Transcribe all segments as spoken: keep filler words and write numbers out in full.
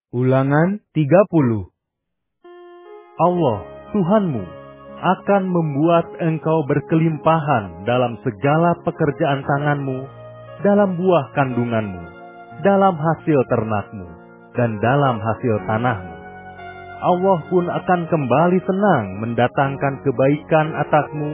Ulangan tiga puluh. Allah, Tuhanmu, akan membuat engkau berkelimpahan dalam segala pekerjaan tanganmu, dalam buah kandunganmu, dalam hasil ternakmu, dan dalam hasil tanahmu. Allah pun akan kembali senang mendatangkan kebaikan atasmu,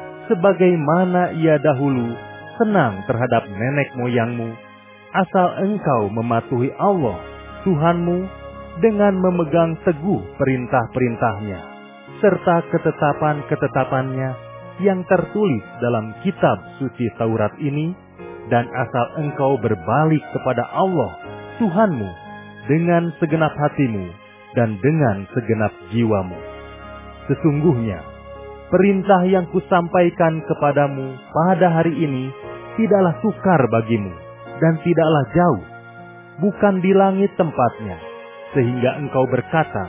sebagaimana ia dahulu senang terhadap nenek moyangmu, asal engkau mematuhi Allah, Tuhanmu, dengan memegang teguh perintah-perintahnya, serta ketetapan-ketetapannya yang tertulis dalam kitab suci Taurat ini, dan asal engkau berbalik kepada Allah, Tuhanmu, dengan segenap hatimu dan dengan segenap jiwamu. Sesungguhnya, perintah yang kusampaikan kepadamu pada hari ini tidaklah sukar bagimu dan tidaklah jauh, bukan di langit tempatnya, sehingga engkau berkata,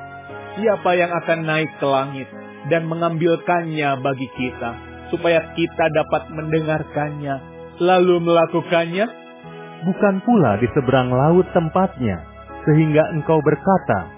siapa yang akan naik ke langit dan mengambilkannya bagi kita, supaya kita dapat mendengarkannya, lalu melakukannya? Bukan pula di seberang laut tempatnya, sehingga engkau berkata,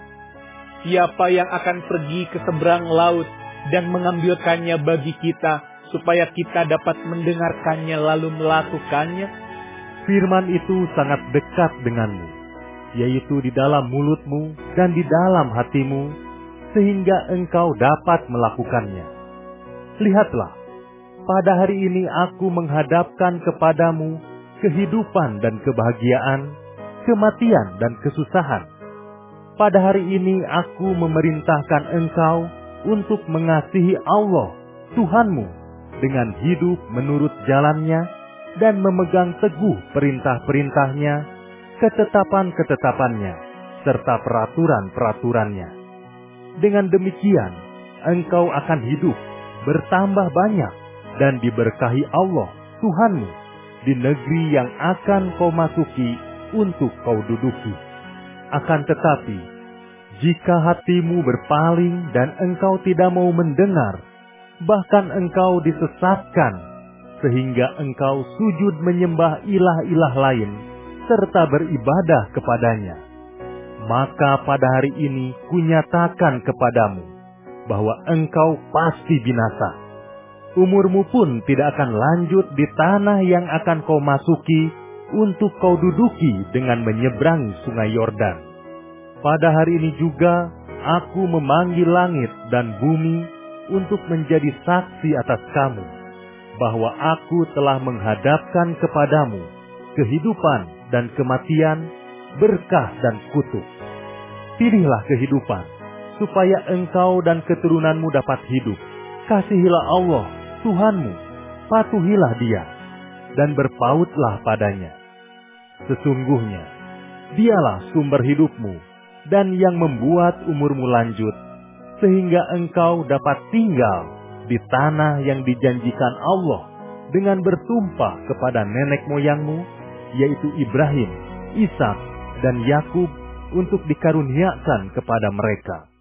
siapa yang akan pergi ke seberang laut dan mengambilkannya bagi kita, supaya kita dapat mendengarkannya lalu melakukannya? Firman itu sangat dekat denganmu, yaitu di dalam mulutmu dan di dalam hatimu, sehingga engkau dapat melakukannya. Lihatlah, pada hari ini aku menghadapkan kepadamu kehidupan dan kebahagiaan, kematian dan kesusahan. Pada hari ini aku memerintahkan engkau untuk mengasihi Allah, Tuhanmu, dengan hidup menurut jalannya, dan memegang teguh perintah-perintahnya, ketetapan-ketetapannya, serta peraturan-peraturannya. Dengan demikian, engkau akan hidup, bertambah banyak, dan diberkahi Allah, Tuhanmu, di negeri yang akan kau masuki untuk kau duduki. Akan tetapi, jika hatimu berpaling dan engkau tidak mau mendengar, bahkan engkau disesatkan, sehingga engkau sujud menyembah ilah-ilah lain, serta beribadah kepadanya, maka pada hari ini kunyatakan kepadamu, bahwa engkau pasti binasa. Umurmu pun tidak akan lanjut di tanah yang akan kau masuki, untuk kau duduki dengan menyeberangi sungai Yordan. Pada hari ini juga, aku memanggil langit dan bumi untuk menjadi saksi atas kamu, bahwa aku telah menghadapkan kepadamu kehidupan dan kematian, berkah dan kutuk. Pilihlah kehidupan, supaya engkau dan keturunanmu dapat hidup. Kasihilah Allah, Tuhanmu, patuhilah Dia, dan berpautlah padanya. Sesungguhnya, Dialah sumber hidupmu, dan yang membuat umurmu lanjut, sehingga engkau dapat tinggal di tanah yang dijanjikan Allah dengan bersumpah kepada nenek moyangmu, yaitu Ibrahim, Ishak, dan Yakub, untuk dikaruniakan kepada mereka.